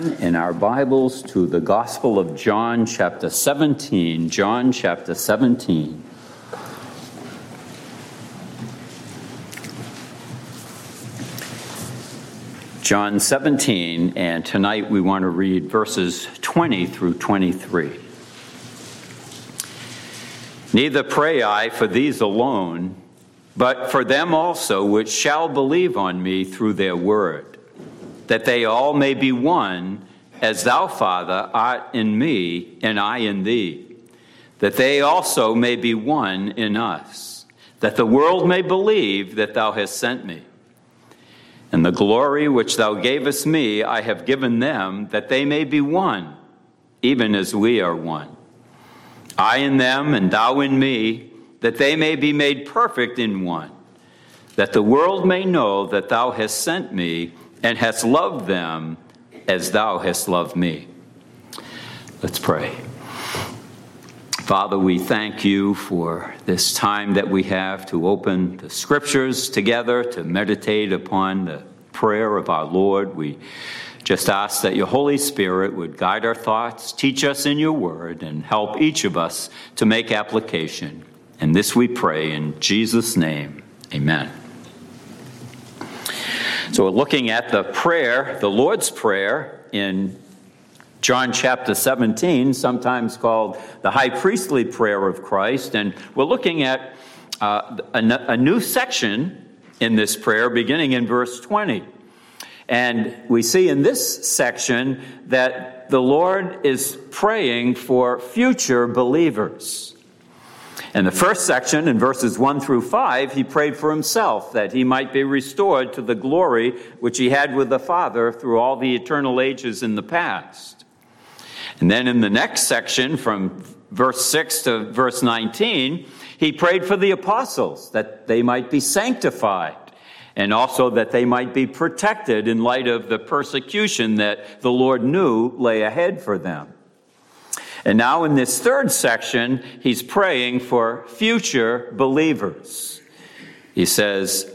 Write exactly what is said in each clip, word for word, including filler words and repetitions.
turn in our Bibles to the Gospel of John, chapter seventeen. John, chapter seventeen. John seventeen, and tonight we want to read verses twenty through twenty-three. Neither pray I for these alone, but for them also which shall believe on me through their word, that they all may be one, as thou, Father, art in me, and I in thee, that they also may be one in us, that the world may believe that thou hast sent me. And the glory which thou gavest me I have given them, that they may be one, even as we are one. I in them, and thou in me, that they may be made perfect in one, that the world may know that thou hast sent me, and hast loved them as thou hast loved me. Let's pray. Father, we thank you for this time that we have to open the scriptures together, to meditate upon the prayer of our Lord. We just ask that your Holy Spirit would guide our thoughts, teach us in your word, and help each of us to make application. And this we pray in Jesus' name. Amen. So we're looking at the prayer, the Lord's Prayer, in John chapter seventeen, sometimes called the high priestly prayer of Christ. And we're looking at uh, a, a new section in this prayer, beginning in verse twenty. And we see in this section that the Lord is praying for future believers. In the first section, in verses one through five, he prayed for himself, that he might be restored to the glory which he had with the Father through all the eternal ages in the past. And then in the next section, from verse six to verse nineteen, he prayed for the apostles, that they might be sanctified, and also that they might be protected in light of the persecution that the Lord knew lay ahead for them. And now in this third section, he's praying for future believers. He says,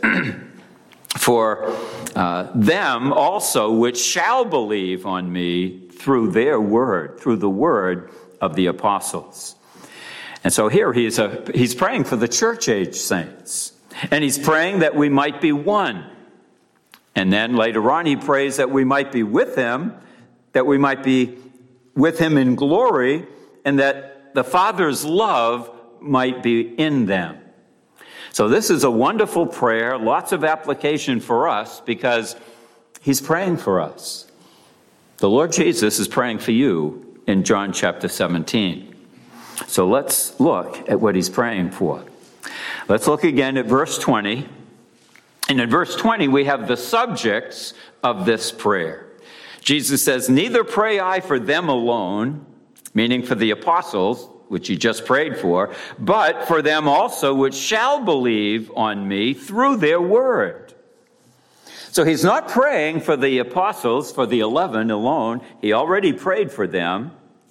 for uh, them also which shall believe on me through their word, through the word of the apostles. And so here he's, a, he's praying for the church age saints. And he's praying that we might be one. And then later on he prays that we might be with him, that we might be with him in glory, and that the Father's love might be in them. So this is a wonderful prayer, lots of application for us, because he's praying for us. The Lord Jesus is praying for you in John chapter seventeen. So let's look at what he's praying for. Let's look again at verse twenty. And in verse twenty, we have the subjects of this prayer. Jesus says, neither pray I for them alone, meaning for the apostles, which he just prayed for, but for them also which shall believe on me through their word. So he's not praying for the apostles, for the eleven alone. He already prayed for them.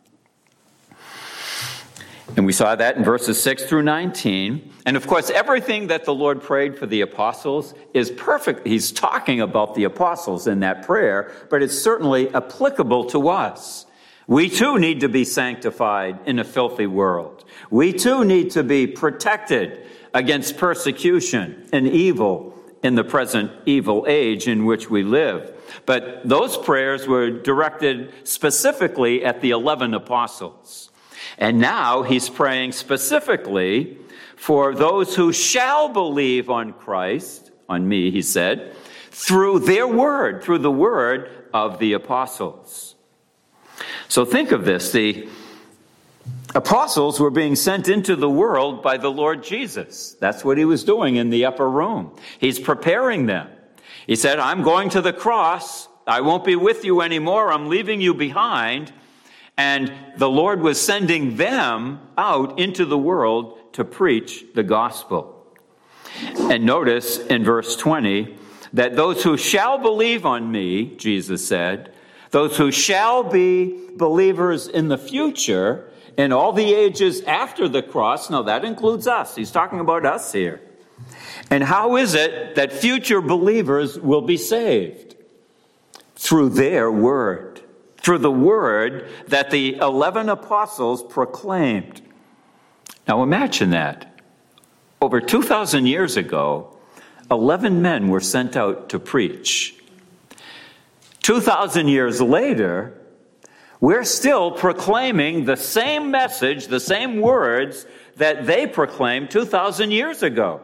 And we saw that in verses six through nineteen. And of course, everything that the Lord prayed for the apostles is perfect. He's talking about the apostles in that prayer, but it's certainly applicable to us. We too need to be sanctified in a filthy world. We too need to be protected against persecution and evil in the present evil age in which we live. But those prayers were directed specifically at the eleven apostles. And now he's praying specifically for those who shall believe on Christ, on me, he said, through their word, through the word of the apostles. So think of this. The apostles were being sent into the world by the Lord Jesus. That's what he was doing in the upper room. He's preparing them. He said, I'm going to the cross. I won't be with you anymore. I'm leaving you behind. And the Lord was sending them out into the world to preach the gospel. And notice in verse twenty that those who shall believe on me, Jesus said, those who shall be believers in the future, in all the ages after the cross, now that includes us. He's talking about us here. And how is it that future believers will be saved? Through their word. through the word that the eleven apostles proclaimed. Now imagine that. Over two thousand years ago, eleven men were sent out to preach. two thousand years later, we're still proclaiming the same message, the same words that they proclaimed two thousand years ago.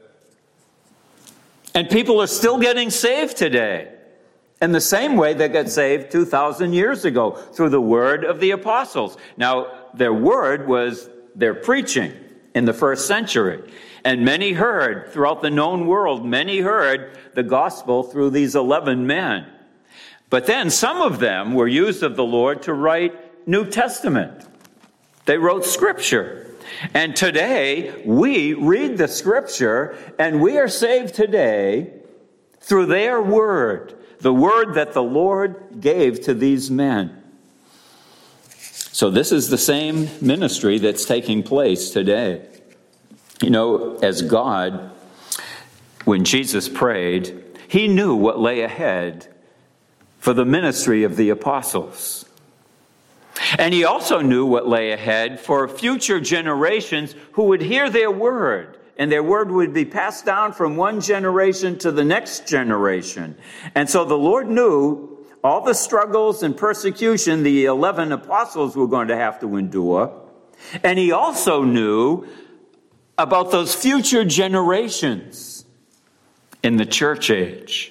And people are still getting saved today in the same way they got saved two thousand years ago, through the word of the apostles. Now, their word was their preaching in the first century. And many heard, throughout the known world, many heard the gospel through these eleven men. But then some of them were used of the Lord to write New Testament. They wrote Scripture. And today, we read the Scripture, and we are saved today through their word, the word that the Lord gave to these men. So this is the same ministry that's taking place today. You know, as God, when Jesus prayed, he knew what lay ahead for the ministry of the apostles. And he also knew what lay ahead for future generations who would hear their word, and their word would be passed down from one generation to the next generation. And so the Lord knew all the struggles and persecution the eleven apostles were going to have to endure. And he also knew about those future generations in the church age.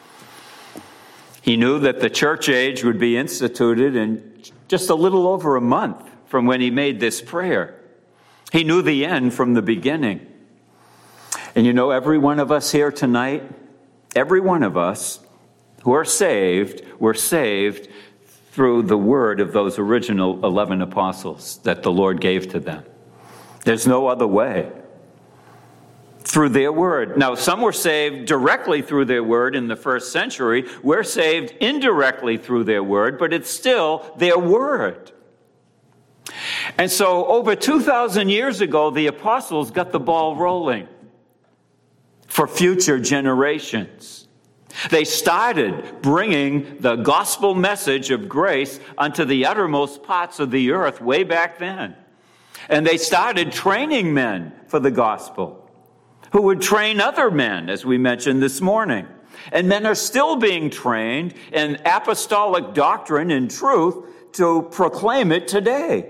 He knew that the church age would be instituted in just a little over a month from when he made this prayer. He knew the end from the beginning. And you know, every one of us here tonight, every one of us who are saved, were saved through the word of those original eleven apostles that the Lord gave to them. There's no other way. Through their word. Now, some were saved directly through their word in the first century. We're saved indirectly through their word, but it's still their word. And so, over two thousand years ago, the apostles got the ball rolling for future generations. They started bringing the gospel message of grace unto the uttermost parts of the earth way back then. And they started training men for the gospel, who would train other men, as we mentioned this morning. And men are still being trained in apostolic doctrine and truth to proclaim it today.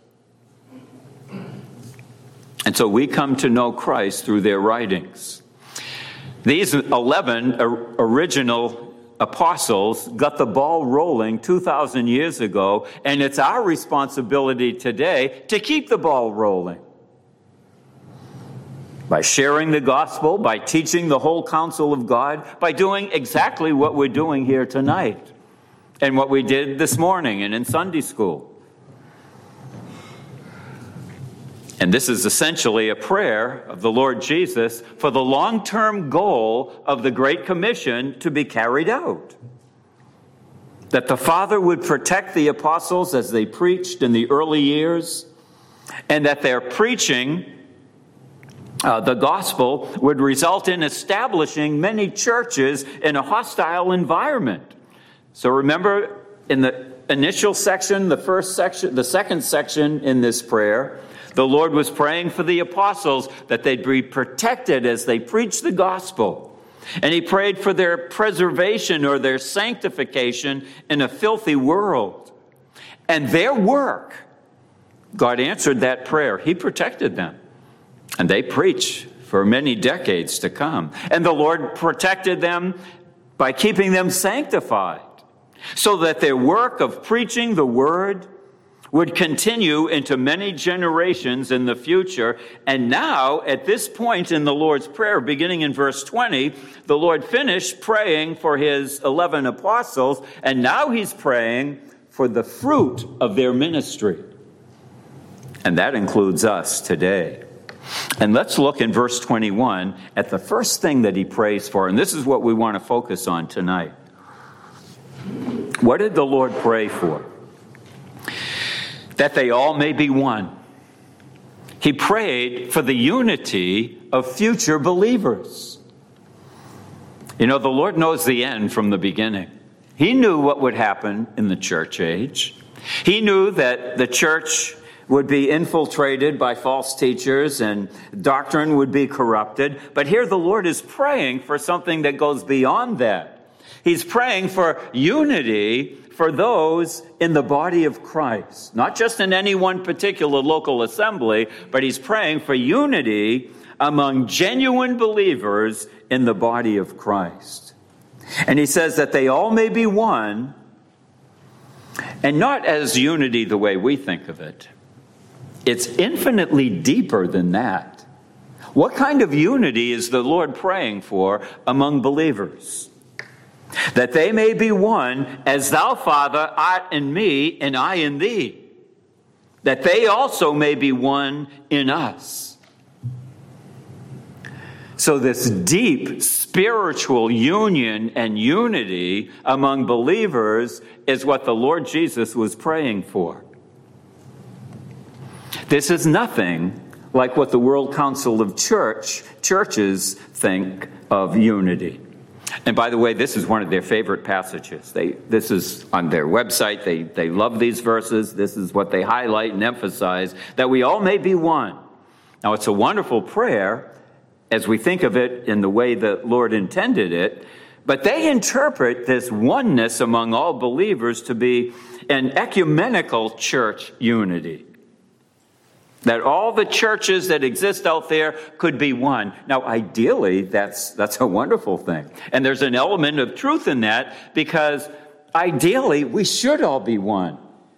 And so we come to know Christ through their writings. These eleven original apostles got the ball rolling two thousand years ago, and it's our responsibility today to keep the ball rolling. By sharing the gospel, by teaching the whole counsel of God, by doing exactly what we're doing here tonight and what we did this morning and in Sunday school. And this is essentially a prayer of the Lord Jesus for the long-term goal of the Great Commission to be carried out. That the Father would protect the apostles as they preached in the early years, and that their preaching Uh, the gospel would result in establishing many churches in a hostile environment. So remember, in the initial section, the first section, the second section in this prayer, the Lord was praying for the apostles that they'd be protected as they preached the gospel. And he prayed for their preservation or their sanctification in a filthy world. And their work, God answered that prayer. He protected them. And they preach for many decades to come. And the Lord protected them by keeping them sanctified, so that their work of preaching the word would continue into many generations in the future. And now, at this point in the Lord's Prayer, beginning in verse twenty, the Lord finished praying for his eleven apostles, and now he's praying for the fruit of their ministry. And that includes us today. And let's look in verse twenty-one at the first thing that he prays for. And this is what we want to focus on tonight. What did the Lord pray for? That they all may be one. He prayed for the unity of future believers. You know, the Lord knows the end from the beginning. He knew what would happen in the church age. He knew that the church would be infiltrated by false teachers and doctrine would be corrupted. But here the Lord is praying for something that goes beyond that. He's praying for unity for those in the body of Christ, not just in any one particular local assembly, but he's praying for unity among genuine believers in the body of Christ. And he says that they all may be one, and not as unity the way we think of it. It's infinitely deeper than that. What kind of unity is the Lord praying for among believers? That they may be one, as thou, Father, art in me, and I in thee. That they also may be one in us. So this deep spiritual union and unity among believers is what the Lord Jesus was praying for. This is nothing like what the World Council of Church churches think of unity. And by the way, this is one of their favorite passages. They, this is on their website. They, they love these verses. This is what they highlight and emphasize, that we all may be one. Now, it's a wonderful prayer as we think of it in the way the Lord intended it, but they interpret this oneness among all believers to be an ecumenical church unity. That all the churches that exist out there could be one. Now, ideally, that's that's a wonderful thing. And there's an element of truth in that, because ideally, we should all be one.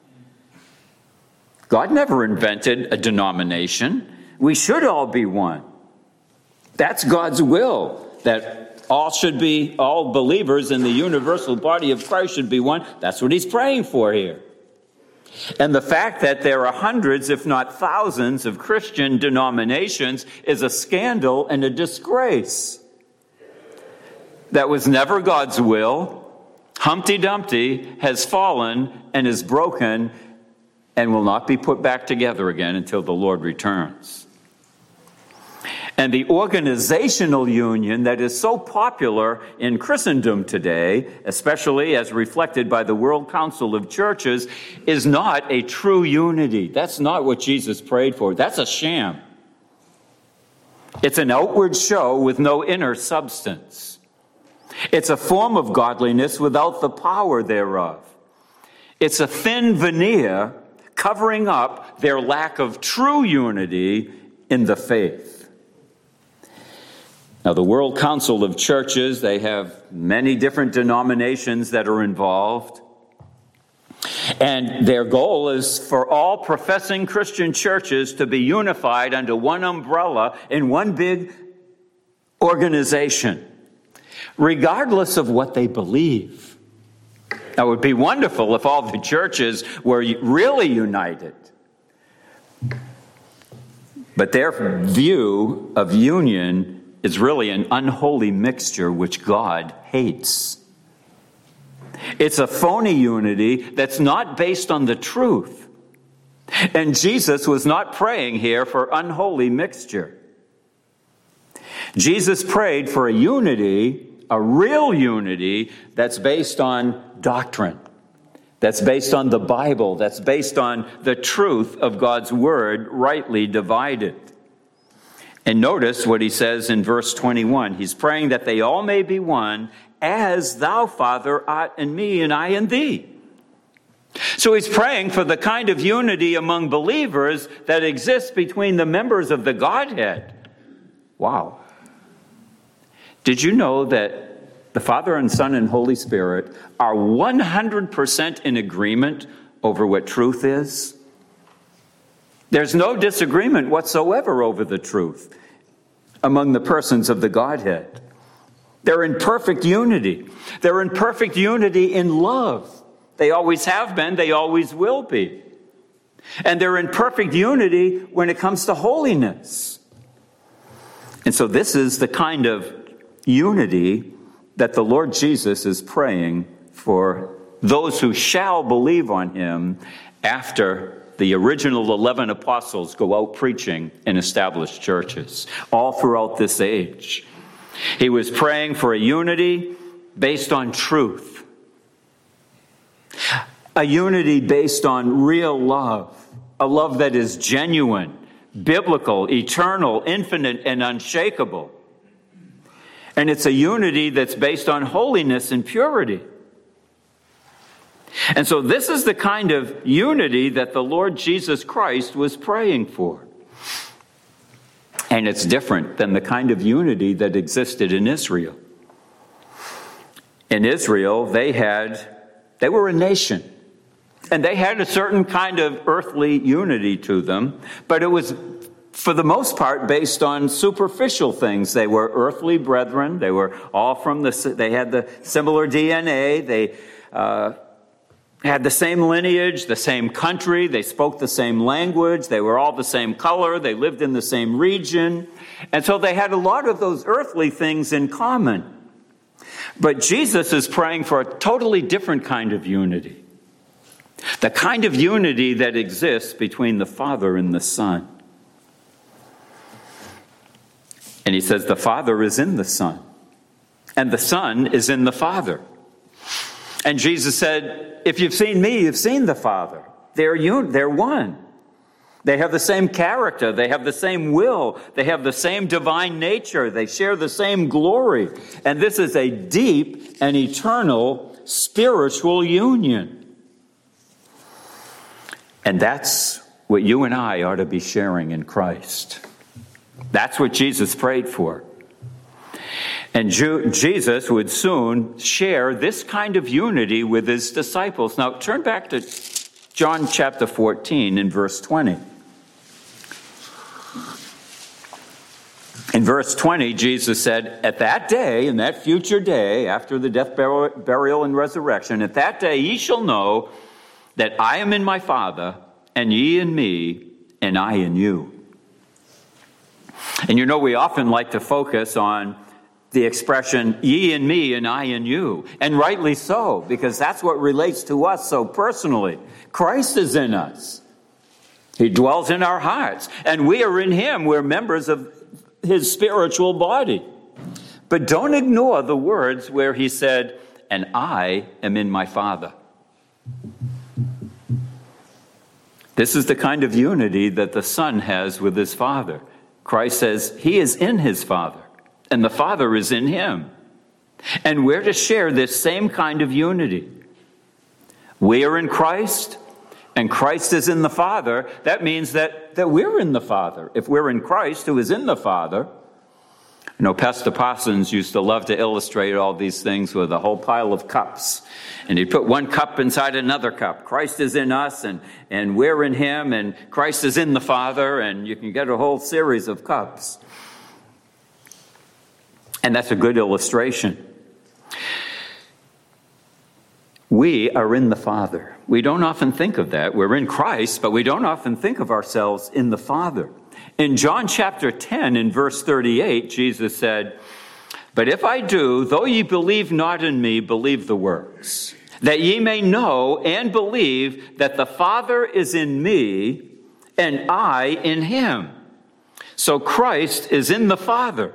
God never invented a denomination. We should all be one. That's God's will, that all should be, all believers in the universal body of Christ should be one. That's what he's praying for here. And the fact that there are hundreds, if not thousands, of Christian denominations is a scandal and a disgrace. That was never God's will. Humpty Dumpty has fallen and is broken and will not be put back together again until the Lord returns. And the organizational union that is so popular in Christendom today, especially as reflected by the World Council of Churches, is not a true unity. That's not what Jesus prayed for. That's a sham. It's an outward show with no inner substance. It's a form of godliness without the power thereof. It's a thin veneer covering up their lack of true unity in the faith. Now, the World Council of Churches, they have many different denominations that are involved. And their goal is for all professing Christian churches to be unified under one umbrella in one big organization, regardless of what they believe. Now, it would be wonderful if all the churches were really united. But their view of union is really an unholy mixture which God hates. It's a phony unity that's not based on the truth. And Jesus was not praying here for unholy mixture. Jesus prayed for a unity, a real unity, that's based on doctrine, that's based on the Bible, that's based on the truth of God's word rightly divided. And notice what he says in verse twenty-one. He's praying that they all may be one, as thou, Father, art in me and I in thee. So he's praying for the kind of unity among believers that exists between the members of the Godhead. Wow. Did you know that the Father and Son and Holy Spirit are one hundred percent in agreement over what truth is? There's no disagreement whatsoever over the truth among the persons of the Godhead. They're in perfect unity. They're in perfect unity in love. They always have been. They always will be. And they're in perfect unity when it comes to holiness. And so this is the kind of unity that the Lord Jesus is praying for those who shall believe on him after the original eleven apostles go out preaching in established churches all throughout this age. He was praying for a unity based on truth. A unity based on real love, a love that is genuine, biblical, eternal, infinite, and unshakable. And it's a unity that's based on holiness and purity. And so this is the kind of unity that the Lord Jesus Christ was praying for. And it's different than the kind of unity that existed in Israel. In Israel, they had, they were a nation. And they had a certain kind of earthly unity to them, but it was, for the most part, based on superficial things. They were earthly brethren. They were all from the, they had the similar D N A. They uh, had the same lineage, the same country. They spoke the same language. They were all the same color. They lived in the same region. And so they had a lot of those earthly things in common. But Jesus is praying for a totally different kind of unity. The kind of unity that exists between the Father and the Son. And he says the Father is in the Son, and the Son is in the Father. And Jesus said, if you've seen me, you've seen the Father. They're un- they're one. They have the same character. They have the same will. They have the same divine nature. They share the same glory. And this is a deep and eternal spiritual union. And that's what you and I ought to be sharing in Christ. That's what Jesus prayed for. And Ju- Jesus would soon share this kind of unity with his disciples. Now, turn back to John chapter fourteen in verse twenty. In verse twenty, Jesus said, at that day, in that future day, after the death, burial, and resurrection, at that day ye shall know that I am in my Father, and ye in me, and I in you. And you know, we often like to focus on the expression, ye in me, and I in you. And rightly so, because that's what relates to us so personally. Christ is in us. He dwells in our hearts. And we are in him. We're members of his spiritual body. But don't ignore the words where he said, and I am in my Father. This is the kind of unity that the Son has with his Father. Christ says he is in his Father, and the Father is in him. And we're to share this same kind of unity. We are in Christ, and Christ is in the Father. That means that, that we're in the Father. If we're in Christ, who is in the Father. You know, Pastor Parsons used to love to illustrate all these things with a whole pile of cups. And he'd put one cup inside another cup. Christ is in us, and, and we're in him, and Christ is in the Father, and you can get a whole series of cups. And that's a good illustration. We are in the Father. We don't often think of that. We're in Christ, but we don't often think of ourselves in the Father. In John chapter ten, in verse thirty-eight, Jesus said, but if I do, though ye believe not in me, believe the works, that ye may know and believe that the Father is in me, and I in him. So Christ is in the Father.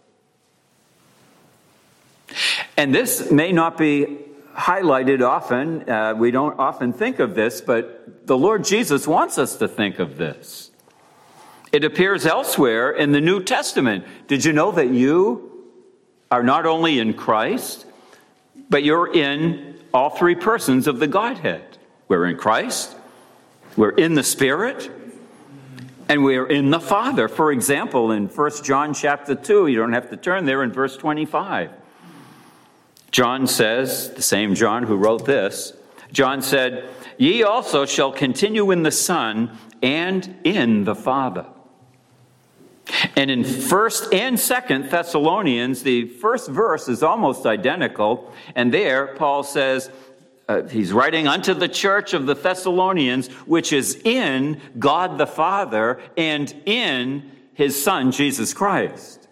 And this may not be highlighted often. Uh, we don't often think of this, but the Lord Jesus wants us to think of this. It appears elsewhere in the New Testament. Did you know that you are not only in Christ, but you're in all three persons of the Godhead? We're in Christ, we're in the Spirit, and we're in the Father. For example, in First John chapter two, you don't have to turn there, in verse twenty-five. John says, the same John who wrote this, John said, ye also shall continue in the Son and in the Father. And in First and Second Thessalonians, the first verse is almost identical. And there, Paul says, uh, he's writing unto the church of the Thessalonians, which is in God the Father and in his Son, Jesus Christ.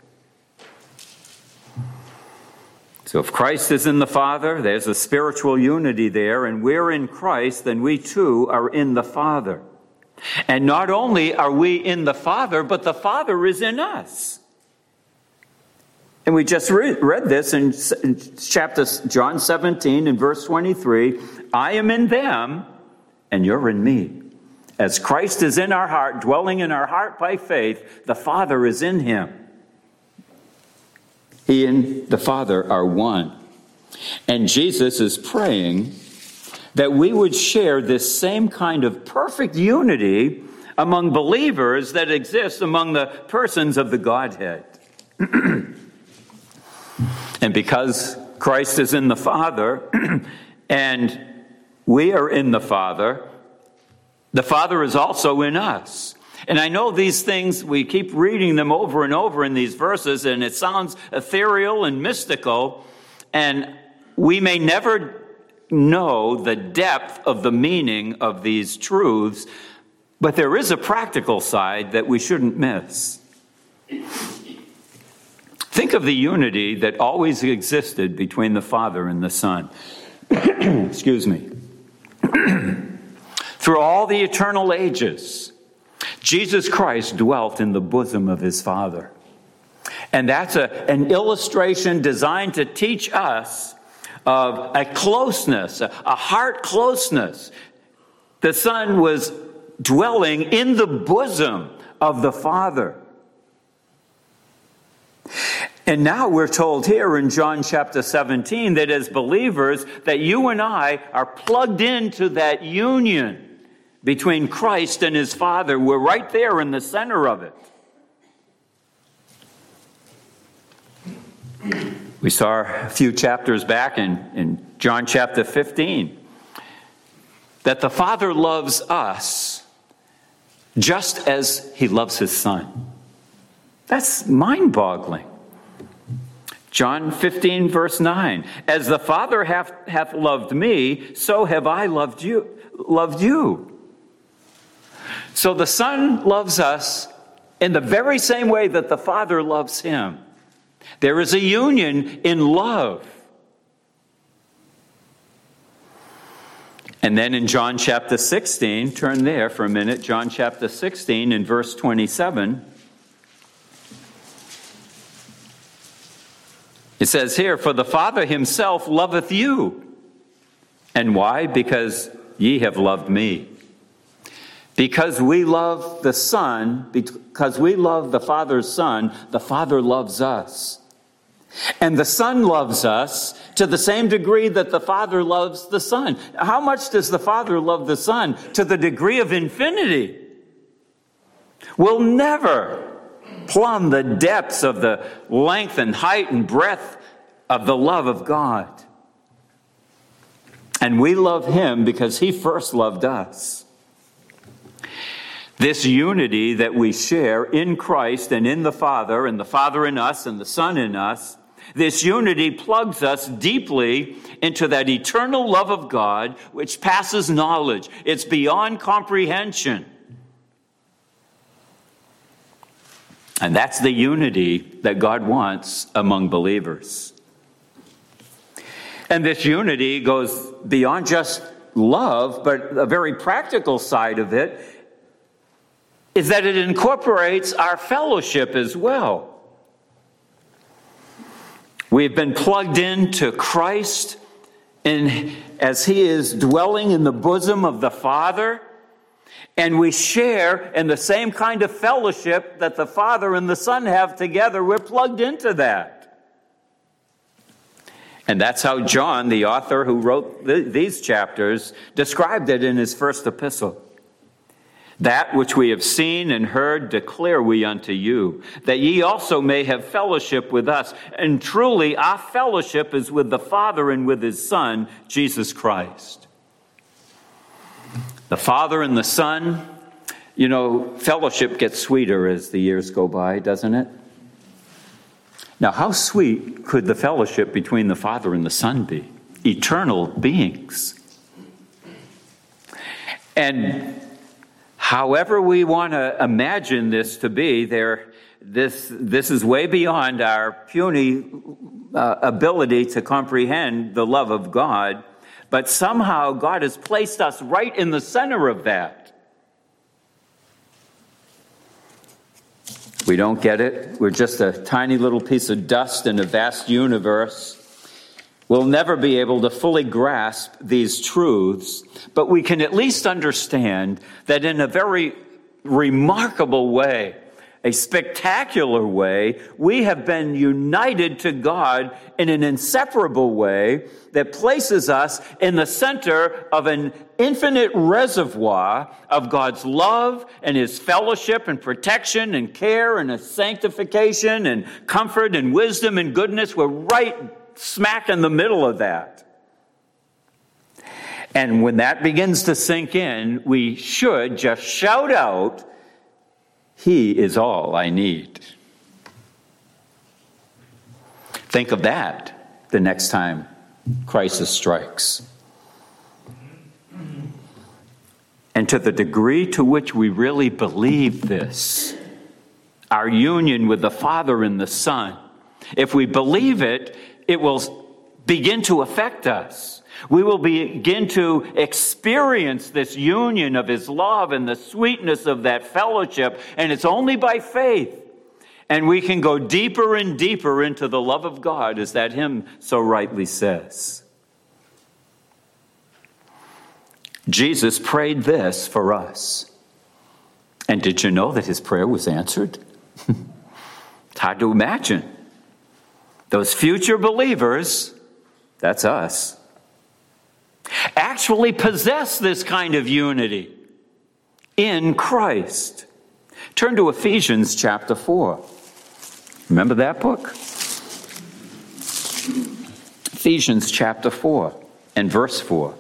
So if Christ is in the Father, there's a spiritual unity there, and we're in Christ, then we too are in the Father. And not only are we in the Father, but the Father is in us. And we just re- read this in chapter John seventeen and verse twenty-three. I am in them, and you're in me. As Christ is in our heart, dwelling in our heart by faith, the Father is in him. He and the Father are one. And Jesus is praying that we would share this same kind of perfect unity among believers that exists among the persons of the Godhead. And because Christ is in the Father, and we are in the Father, the Father is also in us. And I know these things, we keep reading them over and over in these verses, and it sounds ethereal and mystical, and we may never know the depth of the meaning of these truths, but there is a practical side that we shouldn't miss. Think of the unity that always existed between the Father and the Son. Excuse me. Through all the eternal ages, Jesus Christ dwelt in the bosom of his Father. And that's a, an illustration designed to teach us of a closeness, a, a heart closeness. The Son was dwelling in the bosom of the Father. And now we're told here in John chapter seventeen that as believers, that you and I are plugged into that union between Christ and his Father. We're right there in the center of it. We saw a few chapters back in, in John chapter fifteen that the Father loves us just as he loves his Son. That's mind-boggling. John fifteen, verse nine. As the Father hath, hath loved me, so have I loved you. Loved you. So the Son loves us in the very same way that the Father loves him. There is a union in love. And then in John chapter sixteen, turn there for a minute, John chapter sixteen and verse twenty-seven. It says here, for the Father himself loveth you. And why? Because ye have loved me. Because we love the Son, because we love the Father's Son, the Father loves us. And the Son loves us to the same degree that the Father loves the Son. How much does the Father love the Son? To the degree of infinity. We'll never plumb the depths of the length and height and breadth of the love of God. And we love him because he first loved us. This unity that we share in Christ and in the Father, and the Father in us and the Son in us, this unity plugs us deeply into that eternal love of God which passes knowledge. It's beyond comprehension. And that's the unity that God wants among believers. And this unity goes beyond just love, but a very practical side of it is that it incorporates our fellowship as well. We've been plugged into Christ, and as he is dwelling in the bosom of the Father, and we share in the same kind of fellowship that the Father and the Son have together. We're plugged into that. And that's how John, the author who wrote th- these chapters, described it in his first epistle. That which we have seen and heard declare we unto you, that ye also may have fellowship with us. And truly our fellowship is with the Father and with his Son, Jesus Christ. The Father and the Son, you know, fellowship gets sweeter as the years go by, doesn't it? Now, how sweet could the fellowship between the Father and the Son be? Eternal beings. And however we want to imagine this to be, there, this, this is way beyond our puny uh, ability to comprehend the love of God. But somehow God has placed us right in the center of that. We don't get it. We're just a tiny little piece of dust in a vast universe. We'll never be able to fully grasp these truths, but we can at least understand that in a very remarkable way, a spectacular way, we have been united to God in an inseparable way that places us in the center of an infinite reservoir of God's love and His fellowship and protection and care and His sanctification and comfort and wisdom and goodness. We're right smack in the middle of that. And when that begins to sink in, we should just shout out, He is all I need. Think of that the next time crisis strikes. And to the degree to which we really believe this, our union with the Father and the Son, if we believe it, it will begin to affect us. We will begin to experience this union of His love and the sweetness of that fellowship, and it's only by faith. And we can go deeper and deeper into the love of God, as that hymn so rightly says. Jesus prayed this for us. And did you know that His prayer was answered? It's hard to imagine. Those future believers, that's us, actually possess this kind of unity in Christ. Turn to Ephesians chapter four. Remember that book? Ephesians chapter four and verse four.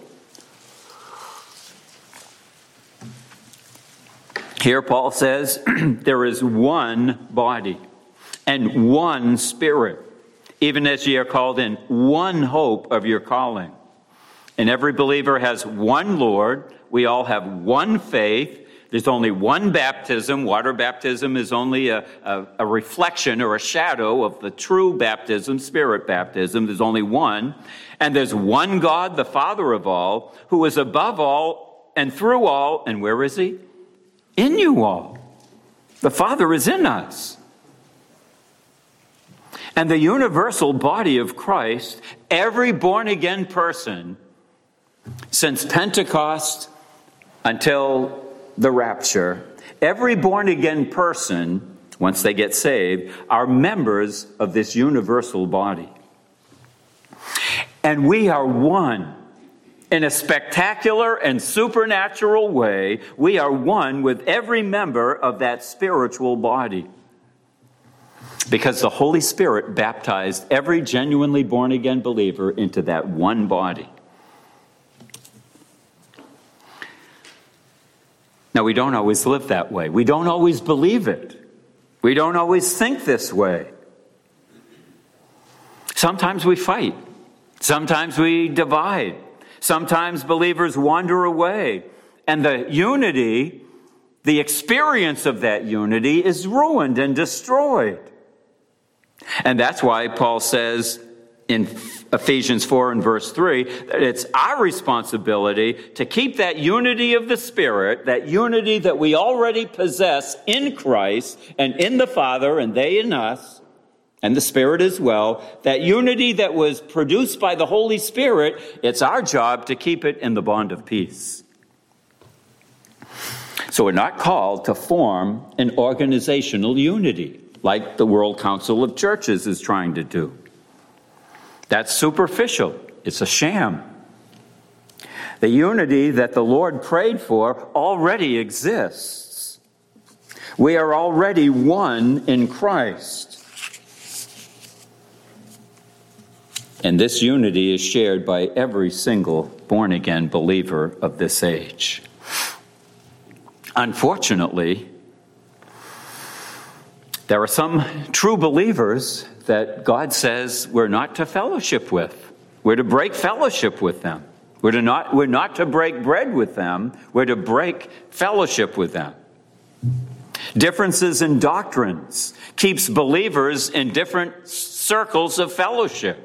Here Paul says, there is one body and one Spirit, even as ye are called in one hope of your calling. And every believer has one Lord. We all have one faith. There's only one baptism. Water baptism is only a, a, a reflection or a shadow of the true baptism, Spirit baptism. There's only one. And there's one God, the Father of all, who is above all and through all. And where is He? In you all. The Father is in us. And the universal body of Christ, every born-again person, since Pentecost until the rapture, every born-again person, once they get saved, are members of this universal body. And we are one. In a spectacular and supernatural way, we are one with every member of that spiritual body. Because the Holy Spirit baptized every genuinely born-again believer into that one body. Now, we don't always live that way. We don't always believe it. We don't always think this way. Sometimes we fight. Sometimes we divide. Sometimes believers wander away. And the unity, the experience of that unity is ruined and destroyed. And that's why Paul says in Ephesians four and verse three, that it's our responsibility to keep that unity of the Spirit, that unity that we already possess in Christ and in the Father and they in us, and the Spirit as well, that unity that was produced by the Holy Spirit, it's our job to keep it in the bond of peace. So we're not called to form an organizational unity like the World Council of Churches is trying to do. That's superficial. It's a sham. The unity that the Lord prayed for already exists. We are already one in Christ. And this unity is shared by every single born-again believer of this age. Unfortunately, there are some true believers that God says we're not to fellowship with. We're to break fellowship with them. We're to not, we're not to break bread with them. We're to break fellowship with them. Differences in doctrines keeps believers in different circles of fellowship.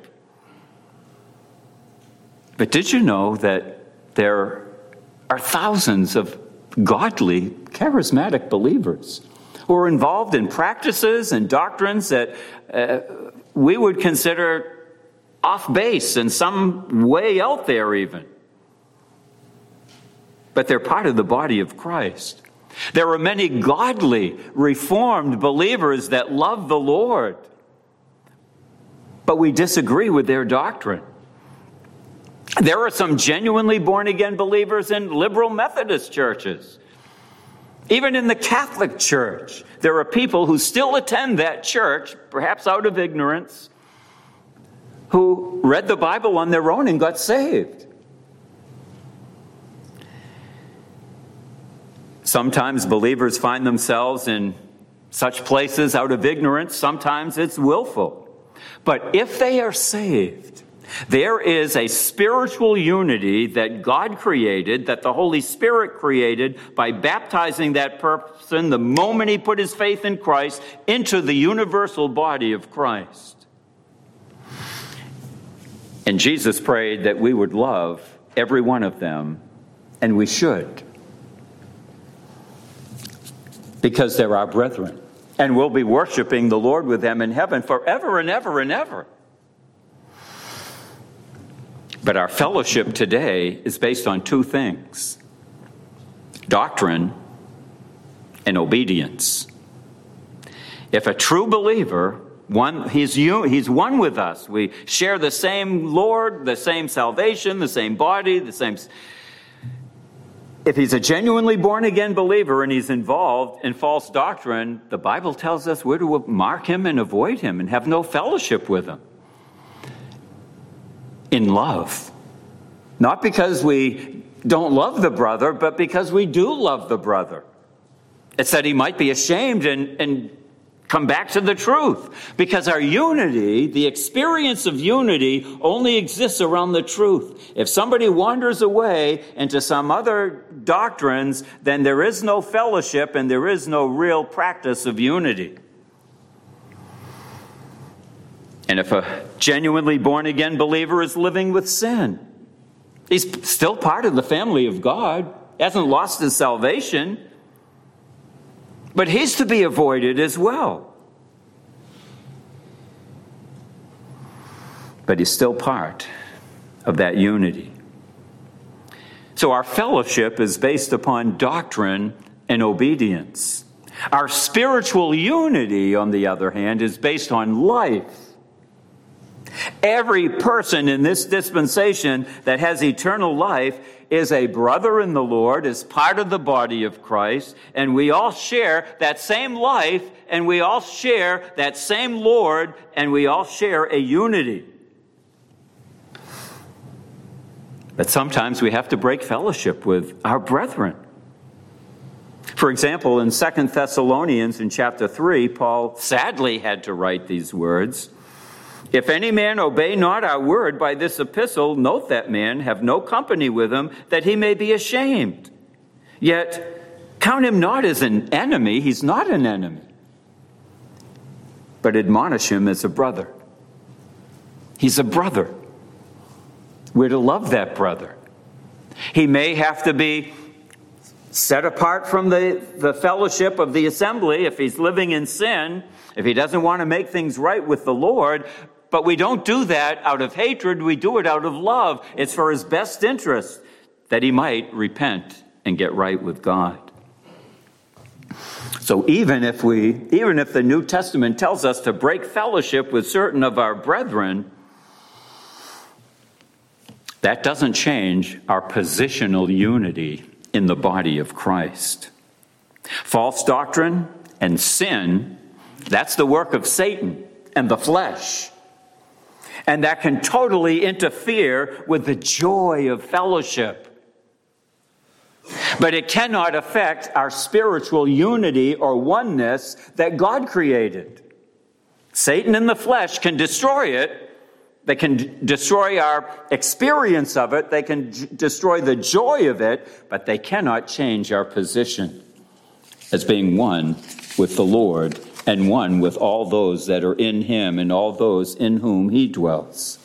But did you know that there are thousands of godly, charismatic believers who are involved in practices and doctrines that uh, we would consider off base and some way out there even. But they're part of the body of Christ. There are many godly, reformed believers that love the Lord, but we disagree with their doctrine. There are some genuinely born-again believers in liberal Methodist churches. Even in the Catholic Church, there are people who still attend that church, perhaps out of ignorance, who read the Bible on their own and got saved. Sometimes believers find themselves in such places out of ignorance. Sometimes it's willful. But if they are saved, there is a spiritual unity that God created, that the Holy Spirit created by baptizing that person the moment he put his faith in Christ into the universal body of Christ. And Jesus prayed that we would love every one of them, and we should. Because they're our brethren. And we'll be worshiping the Lord with them in heaven forever and ever and ever. But our fellowship today is based on two things: doctrine and obedience. If a true believer, one, he's, he's one with us. We share the same Lord, the same salvation, the same body, the same... If he's a genuinely born-again believer and he's involved in false doctrine, the Bible tells us we're to mark him and avoid him and have no fellowship with him. In love. Not because we don't love the brother, but because we do love the brother. It's that he might be ashamed and, and come back to the truth. Because our unity, the experience of unity, only exists around the truth. If somebody wanders away into some other doctrines, then there is no fellowship and there is no real practice of unity. And if a genuinely born-again believer is living with sin, he's still part of the family of God, hasn't lost his salvation, but he's to be avoided as well. But he's still part of that unity. So our fellowship is based upon doctrine and obedience. Our spiritual unity, on the other hand, is based on life. Every person in this dispensation that has eternal life is a brother in the Lord, is part of the body of Christ, and we all share that same life, and we all share that same Lord, and we all share a unity. But sometimes we have to break fellowship with our brethren. For example, in Second Thessalonians in chapter three, Paul sadly had to write these words: "If any man obey not our word by this epistle, note that man, have no company with him, that he may be ashamed. Yet count him not as an enemy," he's not an enemy, "but admonish him as a brother." He's a brother. We're to love that brother. He may have to be set apart from the, the fellowship of the assembly if he's living in sin, if he doesn't want to make things right with the Lord. But we don't do that out of hatred. We do it out of love. It's for his best interest that he might repent and get right with God. So even if we, even if the New Testament tells us to break fellowship with certain of our brethren, that doesn't change our positional unity in the body of Christ. False doctrine and sin, that's the work of Satan and the flesh. And that can totally interfere with the joy of fellowship. But it cannot affect our spiritual unity or oneness that God created. Satan and the flesh can destroy it. They can d- destroy our experience of it. They can j- destroy the joy of it, but they cannot change our position as being one with the Lord and one with all those that are in him and all those in whom he dwells.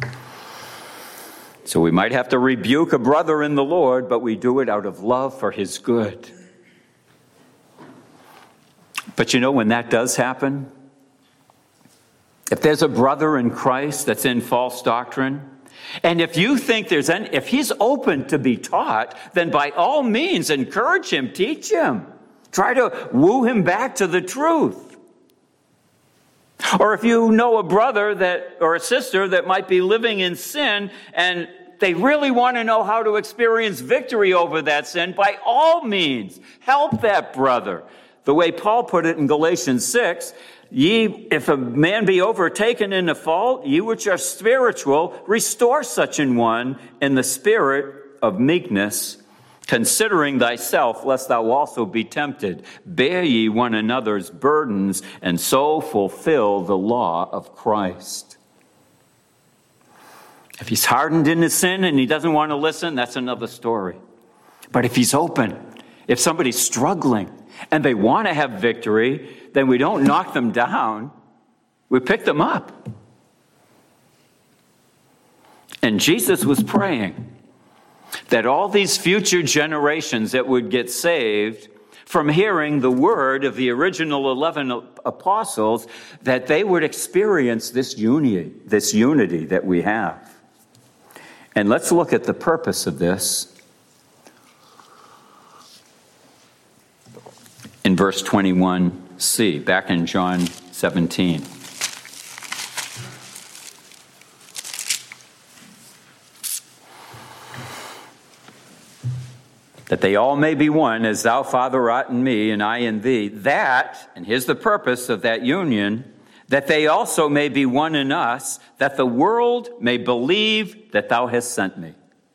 So we might have to rebuke a brother in the Lord, but we do it out of love for his good. But you know, when that does happen, if there's a brother in Christ that's in false doctrine, and if you think there's any, if he's open to be taught, then by all means encourage him, teach him. Try to woo him back to the truth. Or if you know a brother that or a sister that might be living in sin and they really want to know how to experience victory over that sin, by all means, help that brother. The way Paul put it in Galatians six, ye, if a man be overtaken in a fault, ye which are spiritual, restore such an one in the spirit of meekness, considering thyself, lest thou also be tempted. Bear ye one another's burdens, and so fulfill the law of Christ. If he's hardened in his sin and he doesn't want to listen, that's another story. But if he's open, if somebody's struggling and they want to have victory, then we don't knock them down. We pick them up. And Jesus was praying that all these future generations that would get saved from hearing the word of the original eleven apostles, that they would experience this unity, this unity that we have. And let's look at the purpose of this in verse twenty-one c, back in John seventeen. That they all may be one, as thou, Father, art in me, and I in thee, that, and here's the purpose of that union, that they also may be one in us, that the world may believe that thou hast sent me.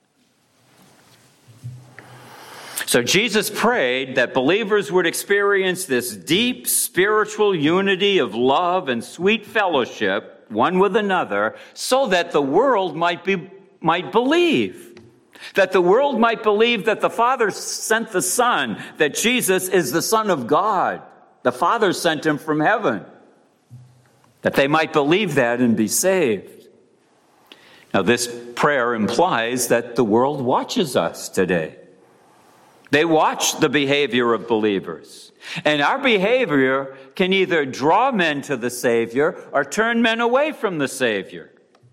So Jesus prayed that believers would experience this deep spiritual unity of love and sweet fellowship, one with another, so that the world might be might believe. That the world might believe that the Father sent the Son, that Jesus is the Son of God. The Father sent him from heaven. That they might believe that and be saved. Now, this prayer implies that the world watches us today. They watch the behavior of believers. And our behavior can either draw men to the Savior or turn men away from the Savior.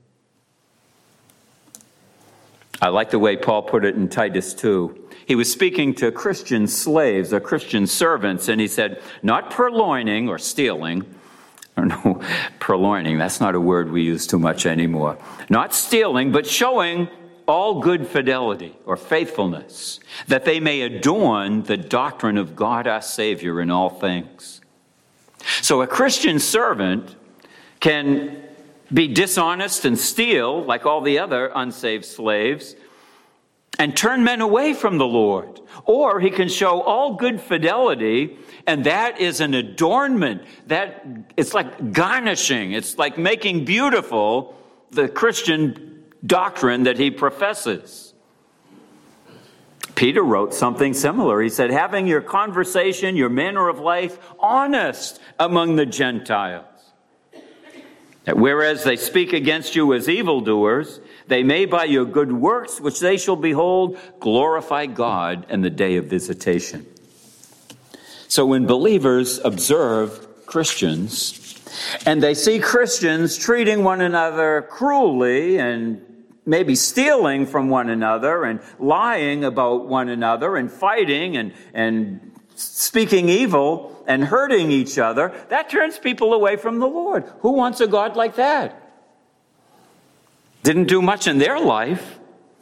I like the way Paul put it in Titus two. He was speaking to Christian slaves or Christian servants, and he said, not purloining or stealing, or no, purloining, that's not a word we use too much anymore. Not stealing, but showing all good fidelity or faithfulness, that they may adorn the doctrine of God our Savior in all things. So a Christian servant can be dishonest and steal, like all the other unsaved slaves, and turn men away from the Lord. Or he can show all good fidelity, and that is an adornment. That it's like garnishing. It's like making beautiful the Christian doctrine that he professes. Peter wrote something similar. He said, having your conversation, your manner of life, honest among the Gentiles. That whereas they speak against you as evildoers, they may by your good works, which they shall behold, glorify God in the day of visitation. So when believers observe Christians, and they see Christians treating one another cruelly and maybe stealing from one another and lying about one another and fighting and, and speaking evil and hurting each other, that turns people away from the Lord. Who wants a God like that? Didn't do much in their life.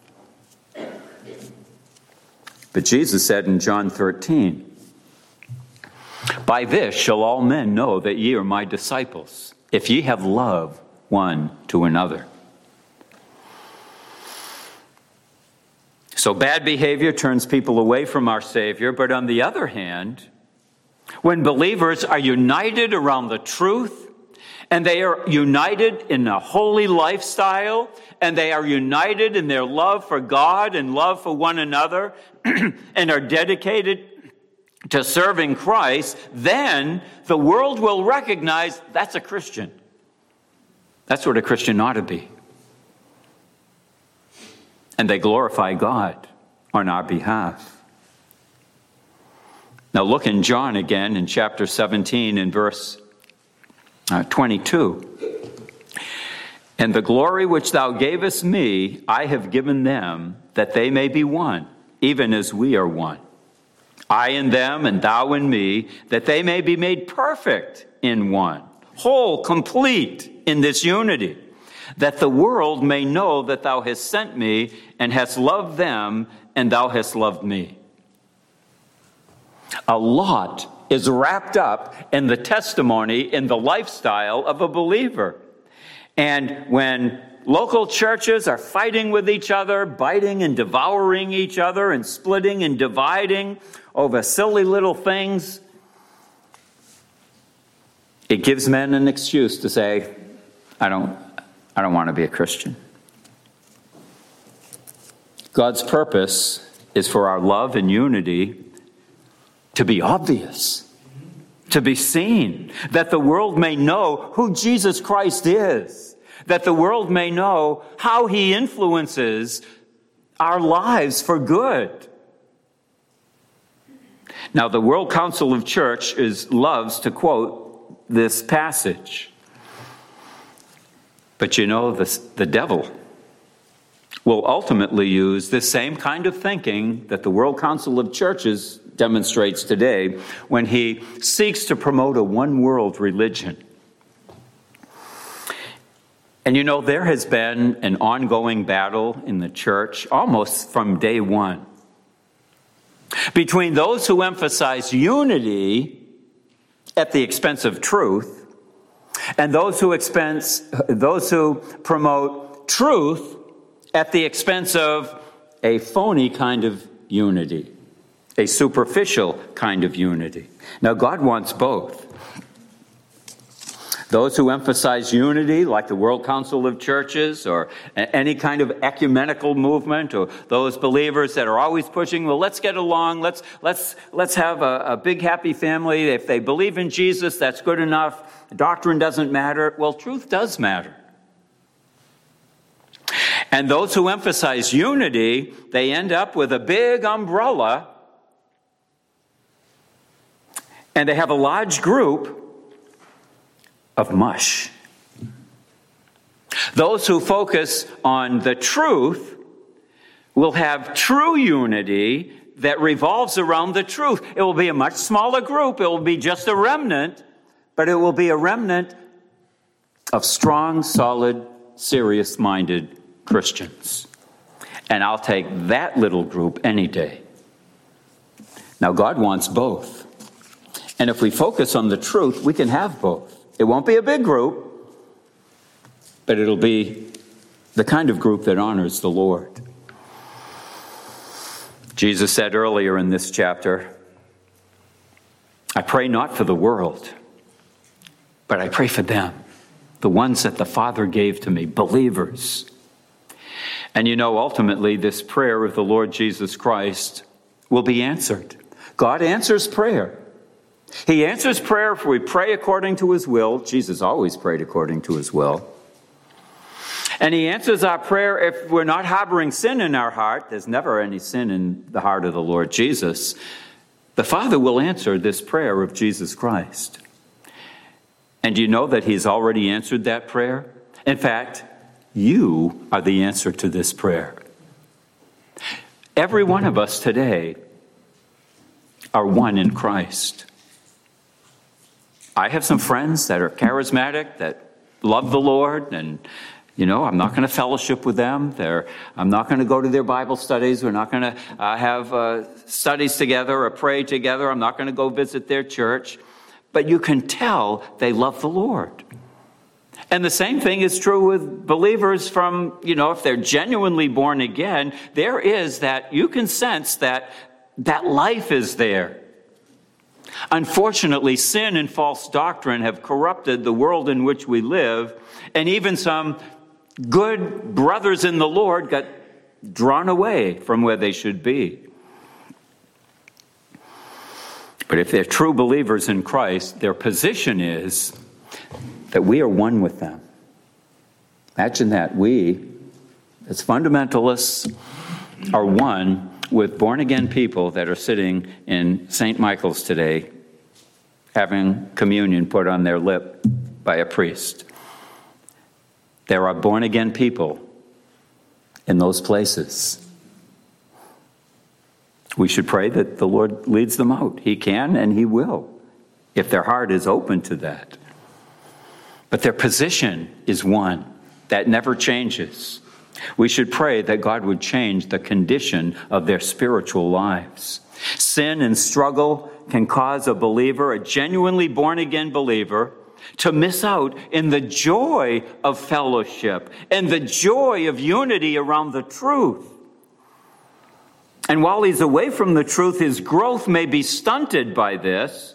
But Jesus said in John thirteen, by this shall all men know that ye are my disciples, if ye have love one to another. So bad behavior turns people away from our Savior, but on the other hand, when believers are united around the truth, and they are united in a holy lifestyle, and they are united in their love for God and love for one another, and are dedicated to serving Christ, then the world will recognize that's a Christian. That's what a Christian ought to be. And they glorify God on our behalf. Now look in John again in chapter seventeen in verse uh, twenty-two. And the glory which thou gavest me, I have given them, that they may be one, even as we are one. I in them, and thou in me, that they may be made perfect in one, whole, complete in this unity, that the world may know that thou hast sent me, and hast loved them, and thou hast loved me. A lot is wrapped up in the testimony, in the lifestyle of a believer. And when local churches are fighting with each other, biting and devouring each other, and splitting and dividing over silly little things, it gives men an excuse to say, I don't, I don't want to be a Christian. God's purpose is for our love and unity to be obvious, to be seen, that the world may know who Jesus Christ is, that the world may know how he influences our lives for good. Now, the World Council of Churches loves to quote this passage. But you know, the, the devil will ultimately use this same kind of thinking that the World Council of Churches demonstrates today when he seeks to promote a one-world religion. And you know, there has been an ongoing battle in the church almost from day one between those who emphasize unity at the expense of truth and those who expense, those who promote truth at the expense of a phony kind of unity, a superficial kind of unity. Now, God wants both. Those who emphasize unity, like the World Council of Churches or any kind of ecumenical movement, or those believers that are always pushing, well, let's get along, let's let's let's have a, a big happy family. If they believe in Jesus, that's good enough. Doctrine doesn't matter. Well, truth does matter. And those who emphasize unity, they end up with a big umbrella, and they have a large group of mush. Those who focus on the truth will have true unity that revolves around the truth. It will be a much smaller group. It will be just a remnant, but it will be a remnant of strong, solid, serious-minded Christians. And I'll take that little group any day. Now, God wants both. And if we focus on the truth, we can have both. It won't be a big group, but it'll be the kind of group that honors the Lord. Jesus said earlier in this chapter, I pray not for the world, but I pray for them, the ones that the Father gave to me, believers. And you know, ultimately, this prayer of the Lord Jesus Christ will be answered. God answers prayer. He answers prayer if we pray according to his will. Jesus always prayed according to his will. And he answers our prayer if we're not harboring sin in our heart. There's never any sin in the heart of the Lord Jesus. The Father will answer this prayer of Jesus Christ. And you know that he's already answered that prayer? In fact, you are the answer to this prayer. Every one of us today are one in Christ. I have some friends that are charismatic, that love the Lord, and, you know, I'm not going to fellowship with them. They're, I'm not going to go to their Bible studies. We're not going to uh, have uh, studies together or pray together. I'm not going to go visit their church. But you can tell they love the Lord. And the same thing is true with believers from, you know, if they're genuinely born again, there is that, you can sense that that life is there. Unfortunately, sin and false doctrine have corrupted the world in which we live, and even some good brothers in the Lord got drawn away from where they should be. But if they're true believers in Christ, their position is that we are one with them. Imagine that. We, as fundamentalists, are one with born-again people that are sitting in Saint Michael's today, having communion put on their lip by a priest. There are born-again people in those places. We should pray that the Lord leads them out. He can and he will, if their heart is open to that. But their position is one that never changes. We should pray that God would change the condition of their spiritual lives. Sin and struggle can cause a believer, a genuinely born-again believer, to miss out in the joy of fellowship and the joy of unity around the truth. And while he's away from the truth, his growth may be stunted by this.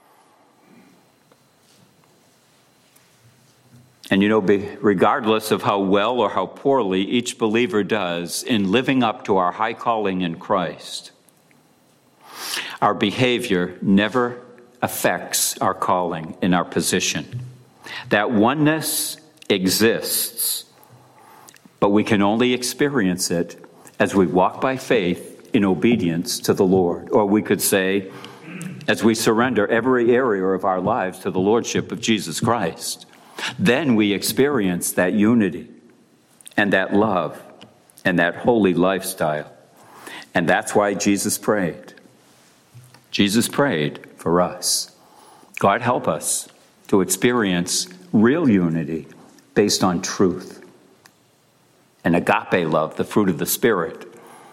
And you know, regardless of how well or how poorly each believer does in living up to our high calling in Christ, our behavior never affects our calling in our position. That oneness exists, but we can only experience it as we walk by faith in obedience to the Lord. Or we could say, as we surrender every area of our lives to the Lordship of Jesus Christ. Then we experience that unity and that love and that holy lifestyle. And that's why Jesus prayed. Jesus prayed for us. God, help us to experience real unity based on truth and agape love, the fruit of the Spirit,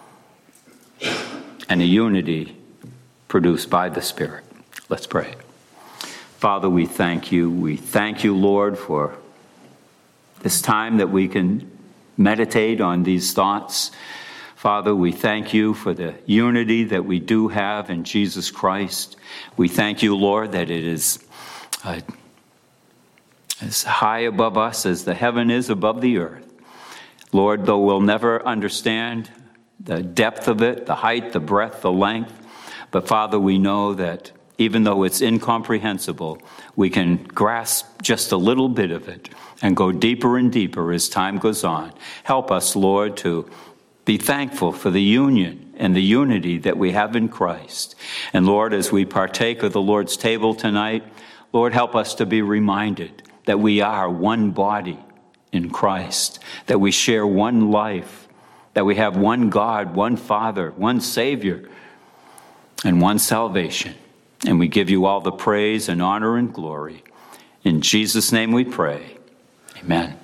and a unity produced by the Spirit. Let's pray. Father, we thank you. We thank you, Lord, for this time that we can meditate on these thoughts. Father, we thank you for the unity that we do have in Jesus Christ. We thank you, Lord, that it is uh, as high above us as the heaven is above the earth. Lord, though we'll never understand the depth of it, the height, the breadth, the length, but Father, we know that even though it's incomprehensible, we can grasp just a little bit of it and go deeper and deeper as time goes on. Help us, Lord, to be thankful for the union and the unity that we have in Christ. And Lord, as we partake of the Lord's table tonight, Lord, help us to be reminded that we are one body in Christ, that we share one life, that we have one God, one Father, one Savior, and one salvation. And we give you all the praise and honor and glory. In Jesus' name we pray. Amen.